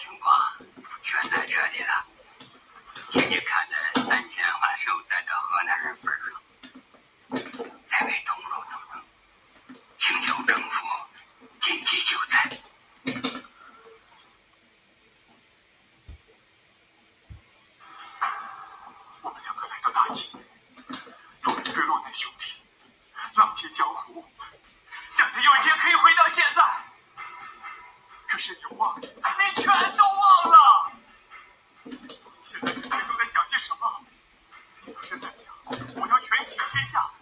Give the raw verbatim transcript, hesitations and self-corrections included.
情况全在这里了，请你看在三千万受灾的河南人份上，再为同路同路，请求政府紧急救灾。 我们两个来到大庆，作为一对落难兄弟，浪迹江湖，想着有一天可以回到现在。可是你忘了，你全都忘了。你现在整天都在想些什么？你不是在想我要权倾天下，